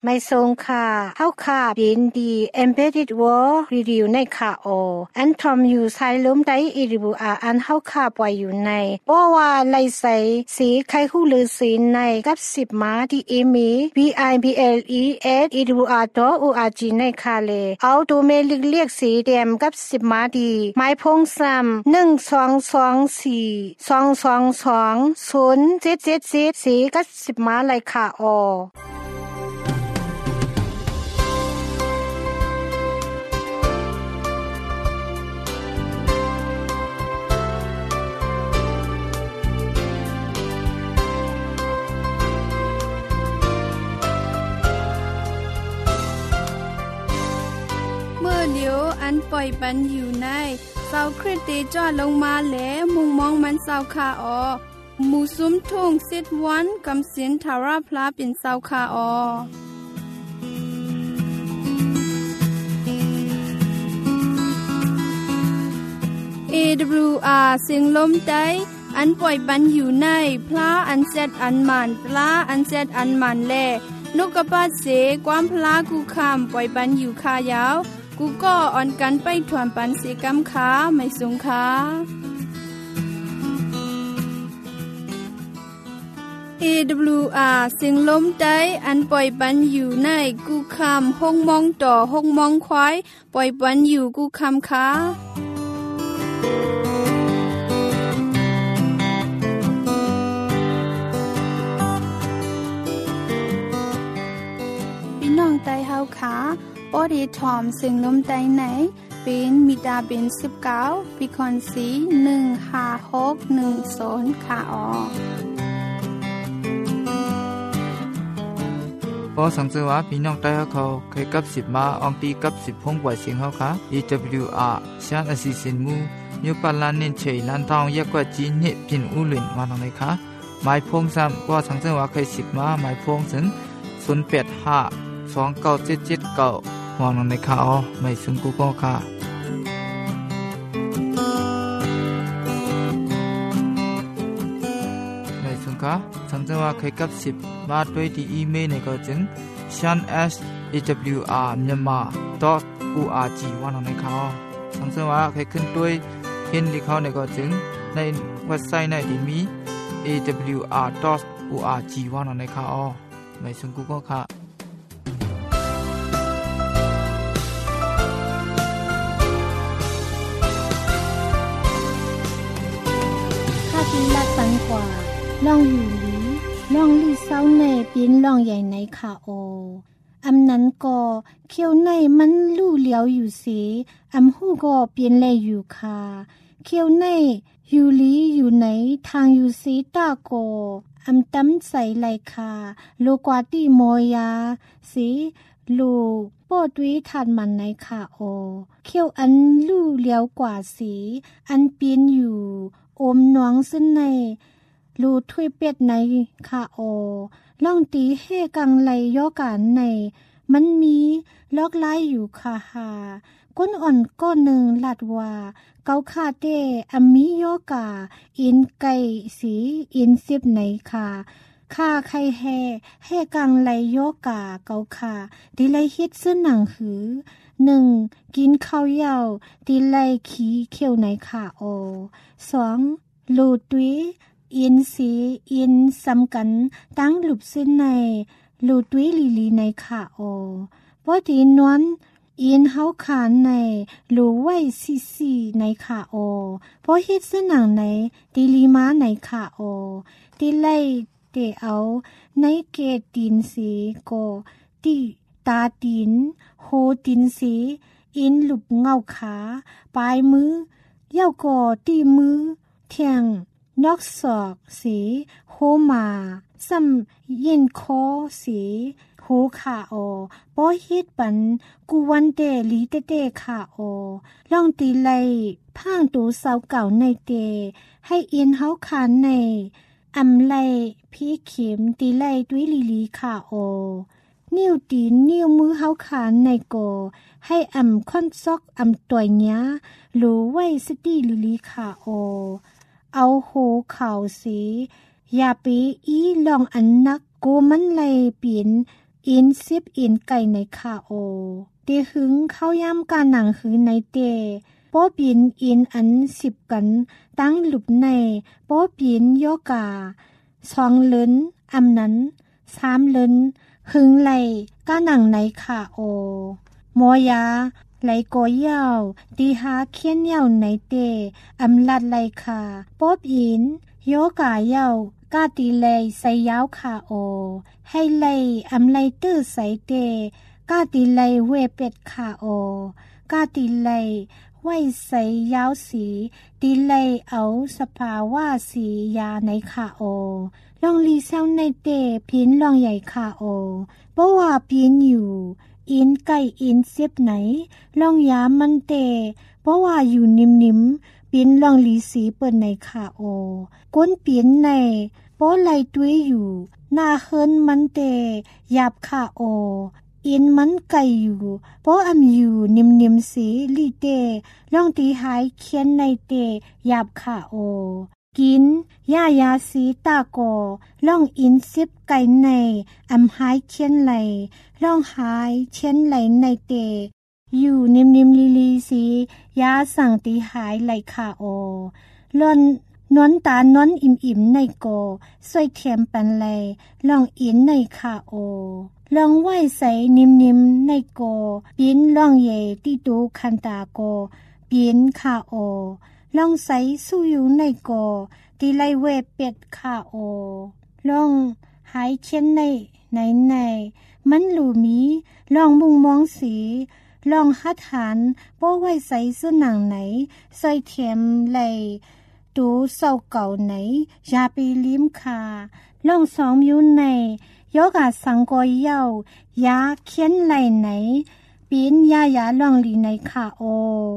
ไม่ทรงค่ะเฮาค่ะยินดี Embedded World Review ในค่ะอันทอมอยู่ไซล้มได้อีริบูอันเฮาค่ะปล่อยอยู่ในบ่ว่าไลใสสีไข่ฮู้ลือสีในกับ10มาที่อีมี bibles@iribua.org ในค่ะเลเอาดูเมลิกเรียกสีแดมกับ10มาดีไม้พงซ้ำ1224 222 0777สีกับ10มาเลยค่ะเมื่อเดียวอันปล่อยปันอยู่ในเสาคริสติจอดลงมาแล้วมุงมองมันเสาคาหมู่ซุ้มทุ่งซิดวันกำสินทาราพลาเป็นเสาคาAWR เสียงลมได้อันปล่อยปันอยู่ในพระอันเซตอันมันปลาอันเซตอันมันแลนกกระปาเสความพลากูคำปล่อยปันอยู่คายาวกูก็อ่อนกันไปถวนปันเสกำขาไม่สูงขาAWR เสียงลมได้อันปล่อยปันอยู่ในกูคำห้องมองต่อห้องมองควายปล่อยปันอยู่กูคำขาพี่น้องไตเฮาขาปอดีทอมเสียงลมไตไหนเป็นมิดาเป็น19ปีคอนสี15610ค่ะพอสังเกตว่าพี่น้องใต้เขาเคยกับ10มาอองตีกับ10พงปล่อยเสียงเขาค่ะ EWR ชาติสิสินมูนิวปาลานินเชยลันทองยักกว่าจีนเนปินอุลินมาตรงไหนคะหมายพงซ้ำว่าสังเกตว่าเคย10มาหมายพงถึง08529779มองตรงไหนคะไม่ซึ่งกูก็ค่ะไม่ซึ่งค่ะสังเกตว่าเคยกับ10มาด้วยที่อีเมลในก็จึง shan@awr.myanmar.org ว่าตรงไหนคะสังเกตว่าเคยขึ้นด้วยเห็นที่เขาในก็จึงในเว็บไซต์ในที่มี awr.org ว่าตรงไหนคะไม่ซึ่งกูก็ค่ะเป็นลัดปันกว่าล่องอยู่หลีล่องลี่เศร้าในเป็นล่องใหญ่ในค่ะอำนั้นก็เขี้ยวในมันลู่เหลียวอยู่สิอำหู้ก็เปลี่ยนแลอยู่ค่ะเขี้ยวในอยู่หลีอยู่ไหนทางอยู่สิตาโกอำตำใส่ไหลค่ะโลกว่าติโมยาสิลูป้อตุ้ยทานมันในค่ะเขี้ยวอันลู่เหลียวกว่าสิอันเปลี่ยนอยู่อมหนวงซึ่งในรูถ้วยเป็ดในค่ะล่องตีเฮกังไหลย่อกันในมันมีลอกลายอยู่ค่ะก้นอ่อนก้อนหนึ่งลัดว่าเกาคาเตอมิโยกาอินไก่สีอินซิบไหนค่ะค่าไข่แห่กังไหลโยกาเกาค่ะดิไลฮิตซึ่งหนังหือ1กินข้าวยาวดิไลขี้เขียวไหนค่ะ2ลูตุยอินสีอินสำกันตั้งหลุบซึ่งในลูตุยลีในค่ะพอดีนวนอินเฮาขานในลูไว้ซีในค่ะพอเฮ็ดซึ่งหนังในดิลีมาในค่ะดิไลเตเอาในเกตินสีโกติตาตินโฮตินสีอินหลุบเงาขาปลายมือเย้าก่อตีมือเทียงนอกศอกสีโฮมาซ้ำเย็นคอสีโฮขาป้อเฮ็ดปันกูวันเตลีเตขาล่องตีไลพ่างตูเสาเก่าในเตให้อินเฮาคานในอำไลพี่เข็มตีไลด้วยลีค่ะนิ้วตีนนิ้วมือเฮาขานในโกให้อำค่อนซอกอำตัวเนี้ยหรือไว้สตีลีค่ะเอาโหข่าวสีอย่าไปอีลองอันนักโกมันไลเปลี่ยนอิน10อินไก่ในคาโอเตหึงเข้าย่ำการหนังหือในเตป้อปินอินอัน10กันตั้งหลุบในป้อปินโยกา2เลินอำนั้น3เลินหึงไหลการหนังในคาโอมอยาไหลโกยาวตีหาเขียนยาวในเตอำลัดไหลคาป้อปินโยกายาวกาตีเลยใส่ยาวคาโอให้เลยอำไลตื้อใส่เตกาตีเลยเวเป็ดคาโอกาตีเลยไว้ใส่ยาวสีตีเลยเอาสภาวะสียาในคาโอลองลีเซาในเตพินลองใหญ่คาโอเพราะว่าพินอยู่อินไก่อินเสียบไหนลองยามันเตเพราะว่าอยู่นิ่มๆพินลองลีสีเปิดในคาโอก้นพินในป้อไหลตุ้ยอยู่หน้าเฮินมันเตหยาบคาโออินมันไก่อยู่ป้ออำอยู่นิ่มๆสีลีเตลองตีหายเขียนในเตหยาบคาโอกินยาสีตาโกล่องอิน10ไก่ในอำหายเขียนไหลล่องหายเขียนไหลในเตอยู่นิ่มๆลีๆสียาสั่งตีหายไหลคาโอล่อนนอนตานอนอิ่มๆในโกสวยเทียมปันไหลล่องอินในคาโอลองไหวใส่นิ่มๆในโกปินล่องเยติดูคันตาโกปินคาโอลองใส่สู้อยู่ในโกตีไลเวเป็ดคาโอลองหายเช่นในมันหลูมีลองมุงมองสีลองหัดหันป้อไว้ใส่เสื้อหนังไหนใส่เทียมไหลดูเศร้าเก่าไหนยาปีลิ้มคาลองซ้อมอยู่ในโยกาสังกอยเย้ายาเขียนไหลไหนปีนยาลองลีในคาโอ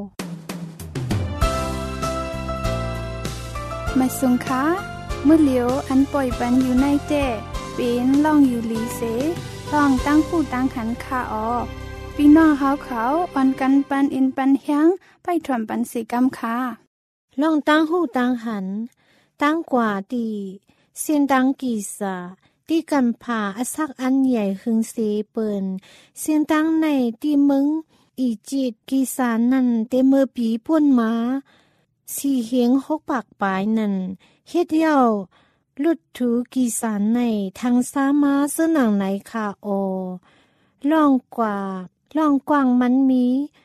มาสุงคะเมื่อเหลียวอันปล่อยปันอยู่ในเต้เป็นล่องอยู่ลีเสล่องตั้งผู้ตั้งขันคาออพี่น้องเขาอ่อนกันปันอินปันเฮียงไปถ่วมปันสีกำคาล่องตั้งหูตั้งหันตั้งกว่าตีเสียนตั้งกีสาตีกันผ่าอสักอันใหญ่หึงเสเปินเสียนตั้งในตีมึงอีจิตกีสานั่นเตเมื่อปีป่วนมาสีเหียง6ปากปลายนั่นเฮ็ดเย้าลุดถูกีสานในทางสามาเสื้อหนังไหนคาโอล่องกว่างมันมี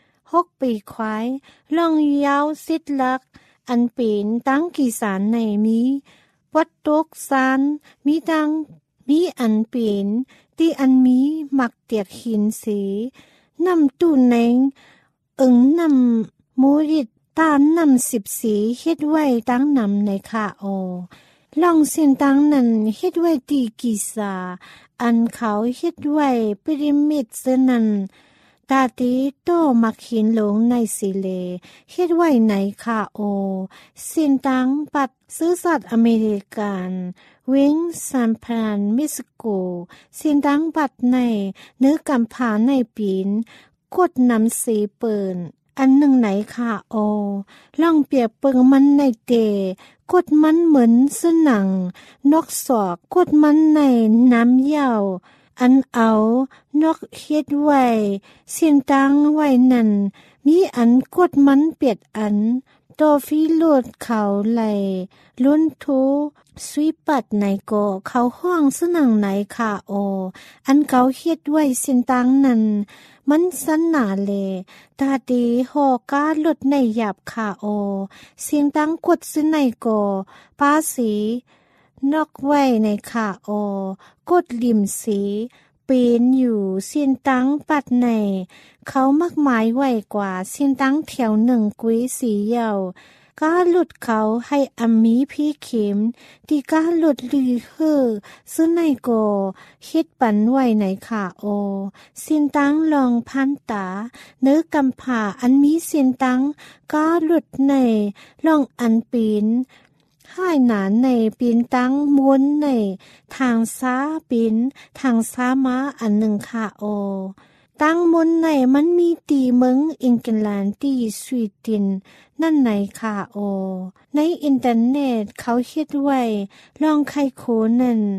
6ปีควายล่องยาวสิดลักอันเป็นตั้งกีสานในมีวัดตกสานมีอันเป็นที่อันมีมักเตียกหินสีนำตู้แนงนำมูริดตานำ10สีเฮ็ดไว้ตั้งนำในคาโอล่องเส้นตั้งนั้นเฮ็ดไว้ตีกีสาอันเขาเฮ็ดไว้ปิริมิดเสนั้นตาตีโตมักหินหลงในสิเลเฮ็ดไว้ในคาโอเส้นตั้งปัดซื้อสัตว์อเมริกันเวงซานฟรานซิสโกเส้นตั้งปัดในเนื้อกำผาในปีนกดนำสีเปิ่นอันหนึ่งไหนค่ะโอล่องเปียกเปิงมันในเตกดมันเหมือนเสื้อหนังนกศอกกดมันในน้ำเหย้าอันเอานกเฮ็ดไว้เสียนตังไว้นั่นมีอันกดมันเปียดอันโตฟีโลดเขาไหลล้นโทสวีปัดในโกเขาห้องเสื้อหนังไหนค่ะโออันเขาเฮ็ดไว้เสียนตังนั่นมันสันหนาเลตาดีหอก้าหลุดในหยาบคาโอเสียงตั้งกดซื้อในโกป้าสีนอกไว้ในคาโอกดริมสีปีนอยู่เสียนตั้งปัดในเขามักหมายไว้กว่าเสียนตั้งแถวหนึ่งกุ้ยสีเยาก้าหลุดเขาให้อัมมีพี่เข็มที่ก้าหลุดลือซื้อในโกเฮ็ดปันไว้ในขาโอเสียนตังลองพันตาเนื้อกำผ่าอันมีเสียนตังก้าหลุดในลองอันปีนให้หนานในปีนตังม้วนในทางซ้าปีนทางซ้าม้าอันหนึ่งขาโอตั้งมนในมันมีตีเมืองอังกฤษตีสวีเดนนั่นไหนค่ะโอในอินเทอร์เน็ตเขาเฮ็ดไว้ลองไขโคนั่น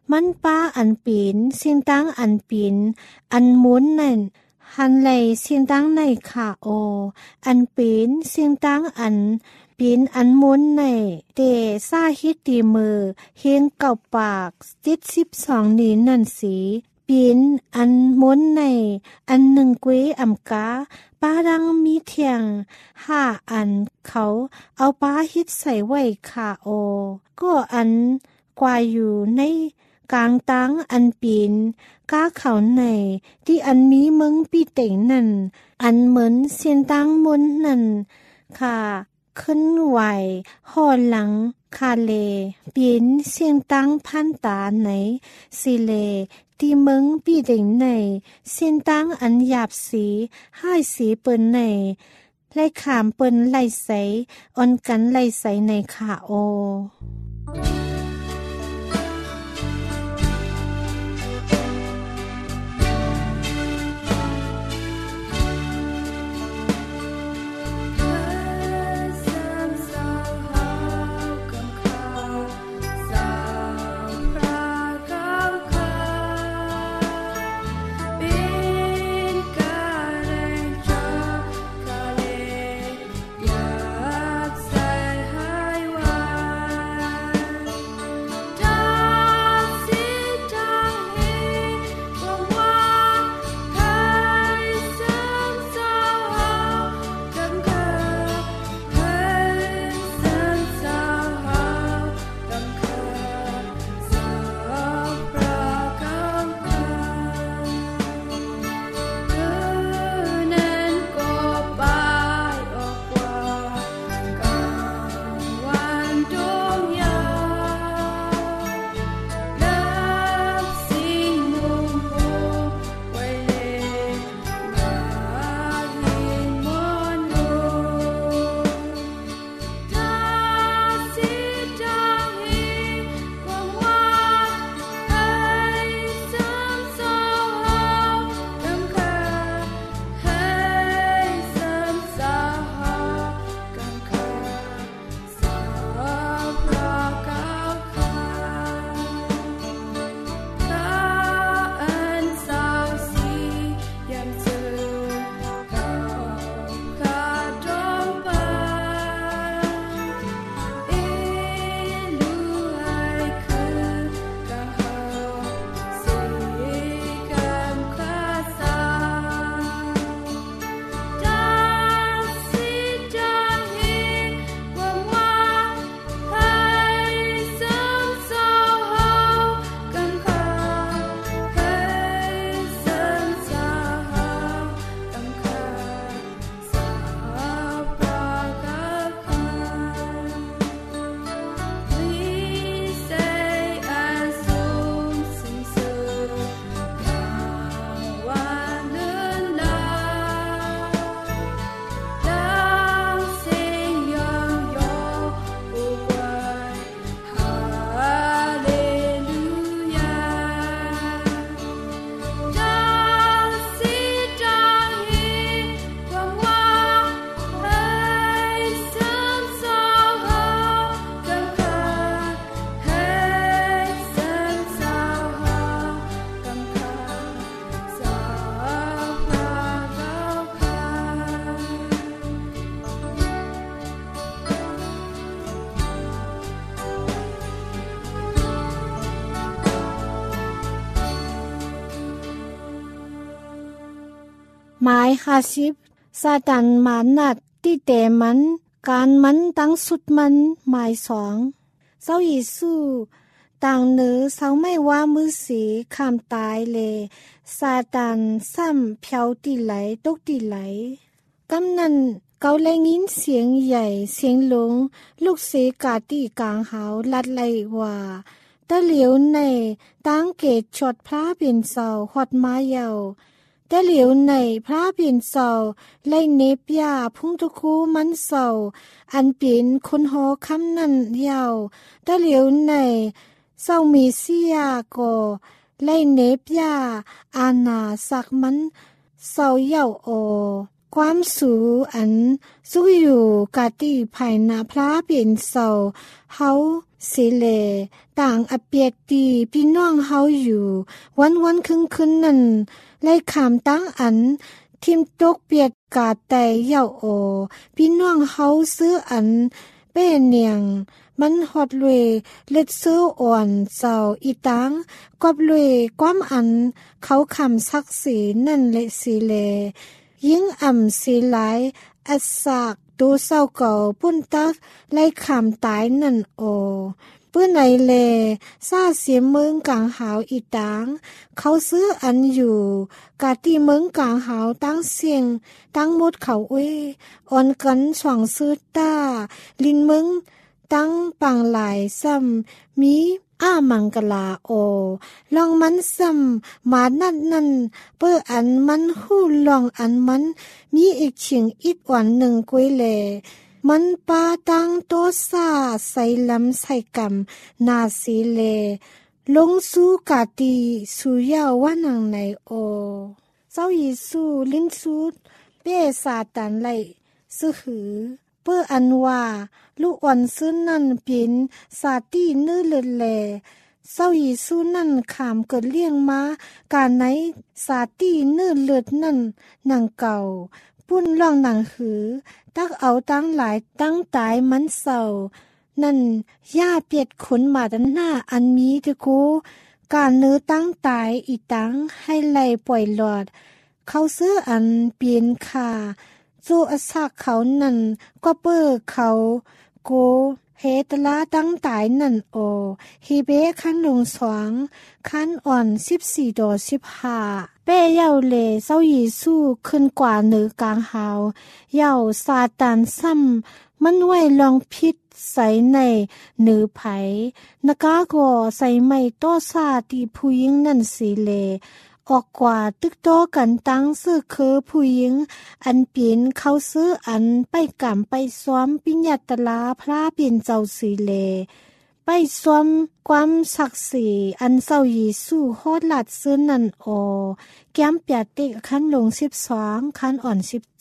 มันป้าอันปีนเสียงตังอันปีนอันมุนนั่นหันไหลเสียงตังในขาโออันปีนเสียงตังอันปีนอันมุนในเตซาฮิตตีมือเฮงเก่าปาก72นี้นั่นสีปีนอันมุนในอันหนึ่งเกวอำกาป้าดังมีเทียง5อันเขาเอาป้าฮิตใส่ไว้ขาโอก็อันกว่าอยู่ในกลางตังอันปีนก้าเขาในที่อันมีเมืองปีเต่งนั่นอันเหมือนเสียนตังมุนนั่นค่ะขึ้นไหวห่อหลังคาเลปีนเสียงตังพันตาไหนสิเลที่เมืองปีเต่งในเสียงตังอันหยาบสีให้สีเปิ้นในไล่ขามเปิ้นไล่ใสอ่อนกันไล่ใสในขาโอหมาย50ซาตันมานัดที่แต่มันการมันตั้งสุดมันหมาย2เจ้าเยซูต่างเนื้อเสาไม่ว่ามือสีคำตายเลยซาตันซ้ำเพียวตีไหลตกตีไหลกำนันเกาเลยยินเสียงใหญ่เสียงหลงลูกเสกาตีกลางหาวลัดไหลว่าตะเหลียวในตั้งเกตชดพระเป็นเสาหอดมาเยาแต่เหลียวในพระเพียนเสาไล่เนปยาพุ่งทุคูมันเสาอันเปลี่ยนคนหอคำนั้นยาวแต่เหลียวในเสามีเสียก็ไล่เนปยาอาณาสักมันเสาเยาโอความสูอันสู้อยู่กาติภายนาพระเปลี่ยนเสาเฮาสิเลต่างอเปียกตีพี่น้องเฮาอยู่วันๆคึงๆนั่นไล่ขามตั้งอันทิมตกเปียกกาไตเย่าโอพี่น้องเฮาซื้ออันเป้เนียงมันฮอดลุยเล็ดซื้ออ่อนเจ้าอีตังกอบลุยความอันเขาคำศักดิ์ศรีนั่นเลยสิเลยิ่งอ่ำสีหลายอัศากดูเศร้าเก่าปุ้นตักไล่ขำตายนั่นโอเปื้อไหนเลซาเสียเมืองกลางหาวอีตังเขาซื้ออันอยู่กาตีเมืองกลางหาวตั้งเสียงตั้งหมดเขาเว้อ่อนกันสว่างซื้อตาลินเมืองตั้งปังหลายซ้ำมีอ้ามังกลาโอลองมันซ้ำมานั่นเปื้ออันมันหู้ลองอันมันมีอีกเฉียงอีกวันหนึ่งกุ้ยเลมันปาตังโตซาใส่ลำใส่กำนาสีเลลงสู่กาตีสู่ยาวว่านังในโอเจ้าเยซูลิ้นสูดเป้ซาตานไล่ซื้อหือเพื่ออันว่าลูกอ่อนซื้อนั่นเป็นสาตีเนื้อเลือดแลเจ้าเยซูนั่นขามเกิดเลี้ยงมาการไหนสาตีเนื้อเลือดนั่นหนังเก่าปุ้นล่องหนังหือตักเอาตั้งหลายตั้งตายมันเศร้านั่นย่าเปียดขนมาดันหน้าอันมีตะกูการเนื้อตั้งตายอีตั้งให้ไล่ปล่อยหลอดเขาซื้ออันเปลี่ยนขาโจอสักเขานั่นก็เปิดเขาโกเฮตลาตั้งตายนั่นโอฮีเบคันลงสวงคันอ่อน14 15เป้เย่าเลเจ้าเยซูขึ้นกว่าเหนือกลางหาวเย่าซาตานซ้ำมันไว้ลองพิษใส่ในเหนือไผนกาก็ใส่ไม่โตซาตีผู้หญิงนั่นสิเลออกกว่าตึกโตกันตั้งซื้อคือผู้หญิงอันเปลี่ยนเขาซื้ออันไปกำไปซ้อมปิญญาตลาพระเปลี่ยนเจ้าสีเลไปซ้อมความศักดิ์ศรีอันเจ้าเยซูโคตรหลัดซื้อนั่นโอแก้มเปียติขั้นลง12ขั้นอ่อน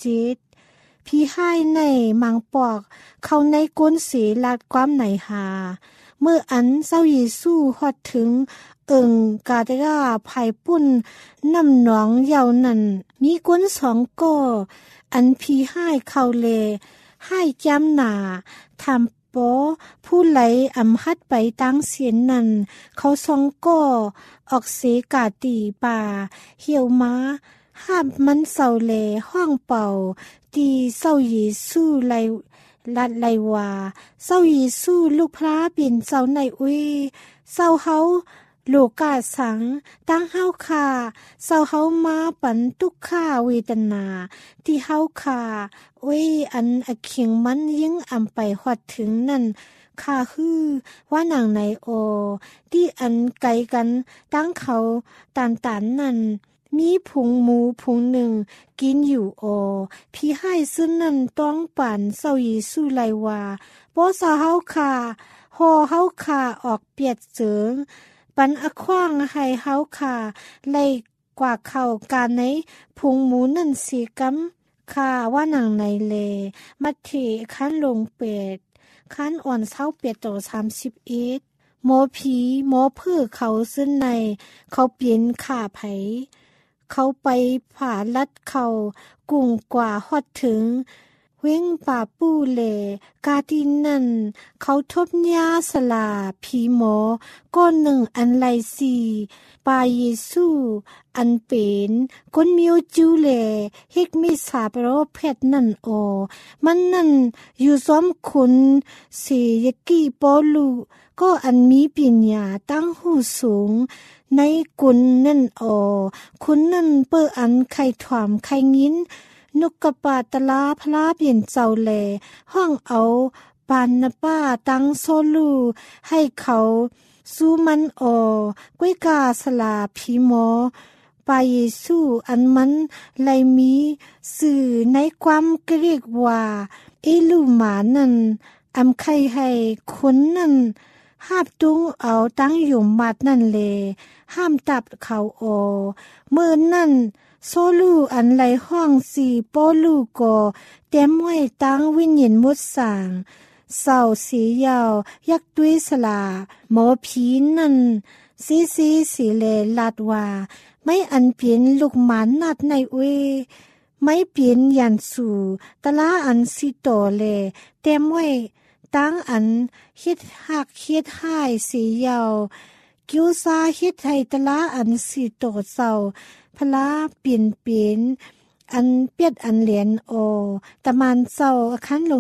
17พี่ให้ในมังปอกเขาในก้นสีลัดความไหนหาเมื่ออันเจ้าเยซูฮอดถึงกาตะกาภายปุ่นน้ำหนองยาวนั่นมีก้น2ก่ออันพี่ให้เขาเลให้จำหนาทำปอผู้ไหลอำหัดไปตั้งเสียนนั่นเขา2ก่อออกเสกาตีป่าเหี่ยวม้าห้ามมันเศร้าเลห้องเป่าตีเศร้าเยซูไลลัดไลวาเศร้าเยซูลูกพระเป็นเจ้าในอุ้ยเศร้าเฮาโลกาสังตั้งเฮาคาเศร้าเฮามาปันทุกข้าเวทนาที่เฮาคาเว้ยอันอเขียงมันยิ่งอำไปฮอดถึงนั่นข้าฮือว่านางในโอที่อันไกลกันตั้งเขาตานนั่นมีผงหมูผงหนึ่งกินอยู่โอพี่ให้ซึ่งนั่นต้องปั่นเศร้าเยซูไลวาบ่ซาเฮาคาฮอเฮาคาออกเปียดเจิงปันอขว้างให้เฮาคาไล่กว่าเข้าการในผงหมูนั่นสีกำคาว่านางในเลมัทธิคันลงเป็ดคันอ่อน28 ต่อ 31หมอผีหมอเพื่อเขาซึ่งในเขาเปลี่ยนขาไผเขาไปผ่าลัดเขากุ่งกว่าฮอดถึงเว้งป่าปูเลกาดินนั่นเขาทบยาสลาผีหมอก้อนหนึ่งอันไลซีปาเยซูอันเป็นก้นมิวจูเลฮิกมิสาเปโรเพชนั่นโอมันนั่นอยู่ซ้อมคุณเสยกีปอลูก็อันมีปัญญาตั้งหูสูงในกุนนั่นโอคุณนั่นเปิดอันไข่ถวามไข่งินนกกระปาตลาพลาเปลี่ยนเจ้าแลห้องเอาปานนป้าตั้งโซลูให้เขาสู้มันโอก้วยกาสลาผีหมอปาเยซูอันมันไลมีสื่อในความเกรียกว่าเอลูมานั่นอำไข่ให้คนนั่นหาบตุงเอาตั้งอยู่มัดนั่นเลห้ามตับเขาโอเมื่อนั่นโซลูอันไหลห้อง4โปลูโกเต็มไว้ตั้งวิญญาณมุดสางเศร้าสียาวยักด้วยสลาหมอผีนั่นสีเลลาดว่าไม่อันเปลี่ยนลูกหมานนัดในเวไม่เปลี่ยนยันสู่ตะลาอันสิโตเลเต็มไว้ตั้งอันฮิดหักฮิดหายสียาวกิวซาฮิดไทตะลาอันสิโตเศร้าพลาเปลี่ยนอันเปียดอันเหรียญโอตะมันเศร้าขั้นลง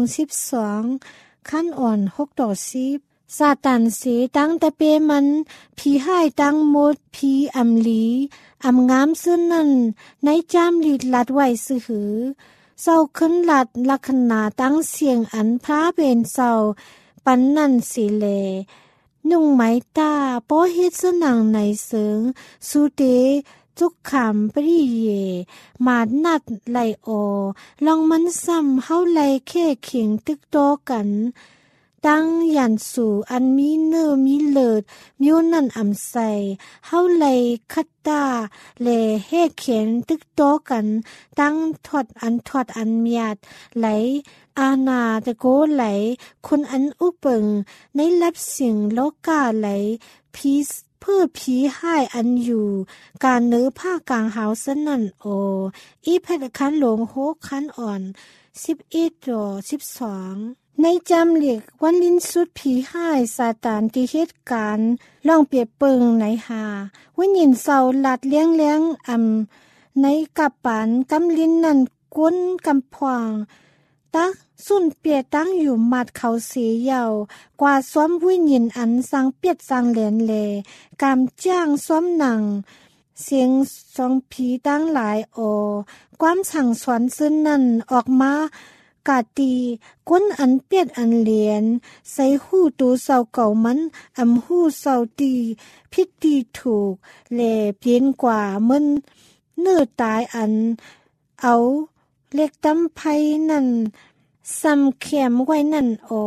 12ขั้นอ่อน6ต่อ10ซาตานสีตั้งแต่เปมันผีหายตั้งหมดผีอำลีอำงามซึ่งนั่นในจามลีดลัดไว้ซื่อหือเศร้าขึ้นลัดลักษณะตั้งเสียงอันพระเป็นเศร้าปันนั่นสิเลนุ่งไหมตาป้อเฮ็ดสนังในเสิงสุเตจุกขำปรีเยมาดนัดไหลโอลองมันซ้ำเฮาไหลแค่เข่งตึกโตกันตั้งยันสู่อันมีเนื้อมีเลิศมิวนั่นอำใสเฮาไหลคัตตาเลเฮเขียนตึกโตกันตั้งถอดอันเมียดไหลอาณาตะโกไหลคนอันอุเปิงในลับสิ่งโลกาไหลพีเพื่อผีหายอันอยู่การเนื้อผ้ากลางหาวสนั่นโออีเพดคันหลงโฮคันอ่อน11ต่อ12ในจำเหลียกวันลิ้นสุดผีหายซาตานที่เหตุการณ์ลองเปรียบเปิงในหาวันยินเศร้าหลัดเลี้ยงในกับปานกำลิ้นนั่นก้นกำพวางตักสุนเปียตั้งอยู่มัดเขาเสียยาวกว่าซ้อมวิญญาณอันสังเปียดสังเหรียญเลกำจ้างซ้อมหนังเสียงสองผีตั้งหลายโอความสั่งสอนซึ่งนั่นออกมากาตีก้นอันเปียดอันเหรียญใส่หูตูเศร้าเก่ามันหูเศร้าตีพิษตีถูกเลเพี้ยนกว่ามันเนื้อตายอันเอาเล็กตำไพนั่นซ้ำเข็มไว้นั่นโอ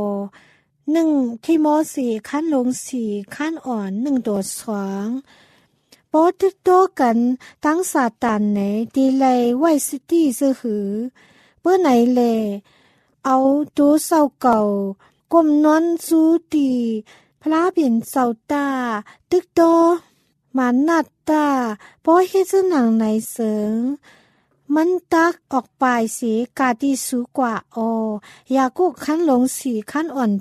1ที่ม4ขั้นลง4ขั้นอ่อน1ตัว2ปอตึกโตกันตั้งซาตานไหนดีไลไว้สตี้ซื่อหือเปื้อไหนเลเอาตัวเศร้าเก่าก้มนอนสูตีพระเปลี่ยนเศร้าตาตึกโตมานัดตาปอเฮ็ดสนังในเสิงมันตักออกปลายสีกาที่สูกว่าอยากุขั้นลง4ขั้นอ่อน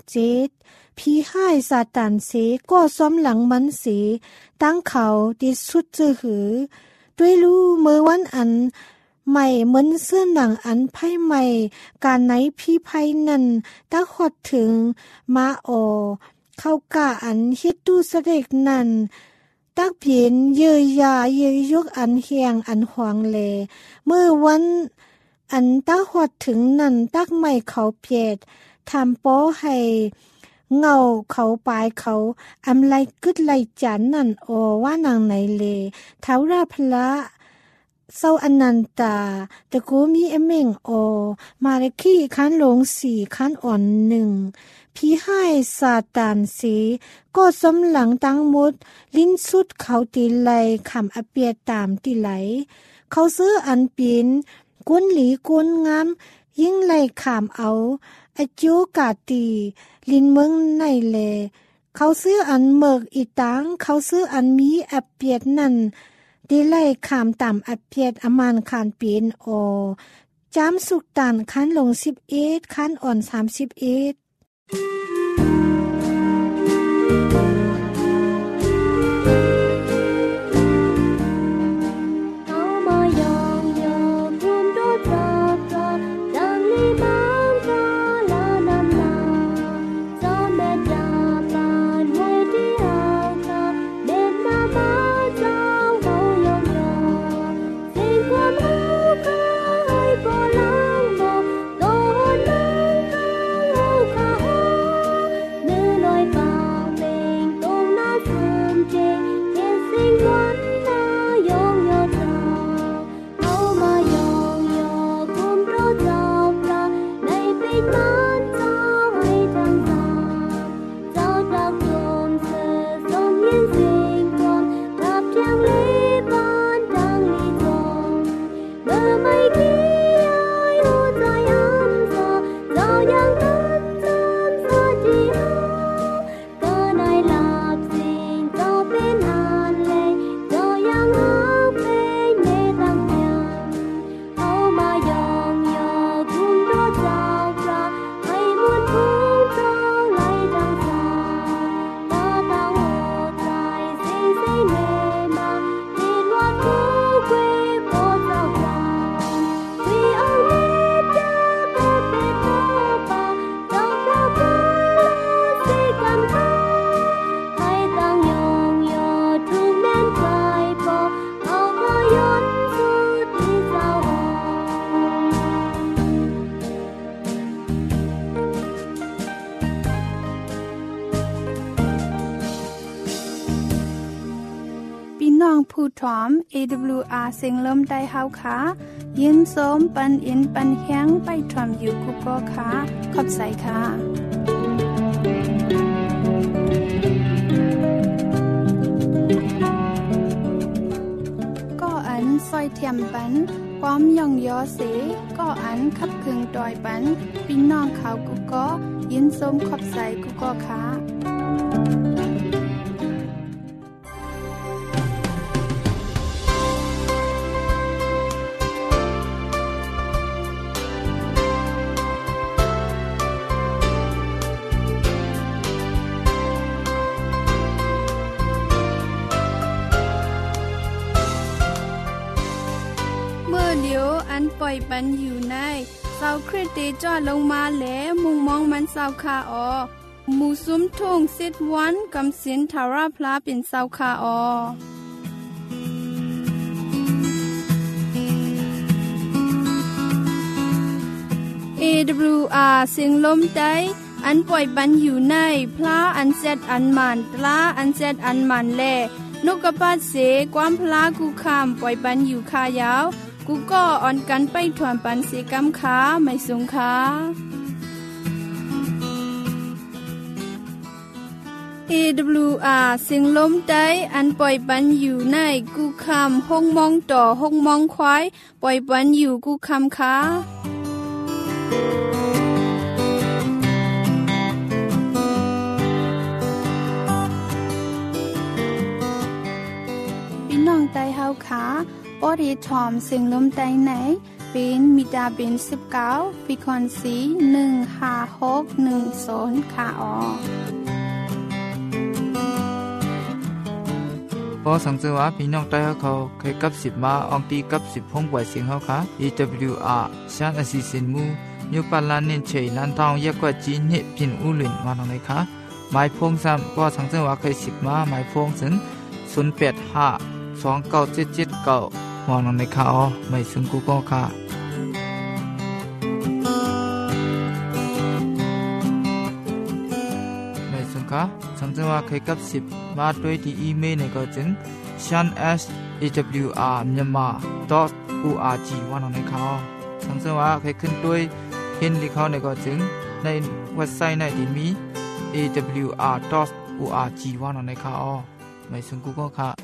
7ผีหายซาตานสีก็ซ้อมหลังมันสีตั้งเขาที่สุดจือหือด้วยรู้มือวันอันใหม่เหมือนเสื้อหนังอันไพ่ใหม่การไหนพี่ไพ่นั่นตั้งหดถึงมาเข้ากะอันเฮ็ดตู้เสด็จนั่นตักเพียนเยยยาเยยยกอันเฮียงอันหวงเลเมื่อวันอันตักหดถึงนั่นตักไม่เขาเพียดทำโป้ให้เงาเขาปลายเขาอำไลกึดไลจันนั่นว่านางไหนเลเท้าราพละเศร้าอนันตาตะกูมีเม่งมาเลขี้คันลง4คันอ่อน1พี่ให้ซาตานสีก็สมหลังตั้งมุดลิ้นสุดเขาตีไหลคำอเปียตามตีไหลเขาซื้ออันปีนกุนหลีกุนงามยิ่งไหลขามเอาอจูกาตีลินเมืองในเลเขาซื้ออันเมิกอีตังเขาซื้ออันมีอเปียดนั่นดีไล่ขามต่ำอเปียดอมานคานปีนจามสุกตันคันลง11คันอ่อน31 โผู้ถอม AWR เสียงลมได้เฮาค่ะยินส้มปันอินปันแห้งไปถอมอยู่กุก็ค่ะขอบใจค่ะก็อันซอยเทียมปันความย่องยอเสก็อันขับคึงดอยปันพี่น้องเขากุก็ยินส้มขอบใจกุก็ค่ะอันปล่อยปันอยู่ในเสาคริสเตจอดลงมาแล้วมุงมองมันเสาคาออหมู่ซุ้มทุ่งสิทวันกำสินทาราพลาเป็นเสาคาออAWR เสียงลมได้อันปล่อยปันอยู่ในพระอันเซตอันมันตลาอันเซตอันมันแลนกกระปาดเสความพลากูคำปล่อยปันอยู่คายาวกูก็อ่อนกันไปถ่วมปันเสกำขาไม่สูงขาAWR เสียงลมได้อันปล่อยปันอยู่ในกูคำห้องมองต่อห้องมองควายปล่อยปันอยู่กูคำขาพี่น้องไตเฮาขาปอดีทอมเสียงลมไตไหนเป็นมิดาเป็น19ฟิคอนซี15610ค่ะออพอสังเกตว่าพี่น้องใต้เขาเคยกับ10มาอองตีกับ10ห้องปล่อยเสียงเฮาค่ะ AWR ชานอสิสินมูยุปันลานเน้นเฉยลานทองแยกกว่าจีนเฮพินอูหลินมาตรงไหนคะหมายพงซ้ำพอสังเกตว่าเคย10มาหมายพงถึง08529779มองลงในข่าวไม่ซึ่งกูก็ค่ะไม่ซึ่งค่ะสังเกตว่าเคยกับ10มาด้วยที่อีเมลในก็จึง shan@awr.myanmar.org ว่าลงในข่าวสังเกตว่าเคยขึ้นด้วยเห็นที่เขาในก็จึงในเว็บไซต์ในที่มี awr.org ว่าลงในข่าวไม่ซึ่งกูก็ค่ะ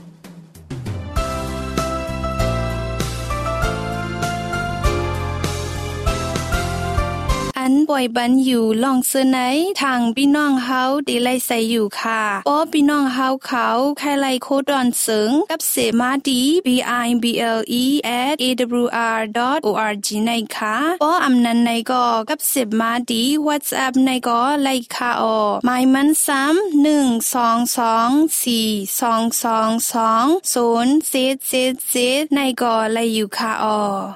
อันป่วยบันอยู่ลองเสื้อไหนทางพี่น้องเฮาดีไลใส่อยู่ค่ะป้อพี่น้องเฮาเขาใครไลโคดอนเสิงกับเสมาดี bible@awr.org ในค่ะป้ออำนันในก็กับเสมาดี WhatsApp ในก็ไลค่ะออหมายมันซ้ำ12242222077ในก็ไลอยู่ค่ะออ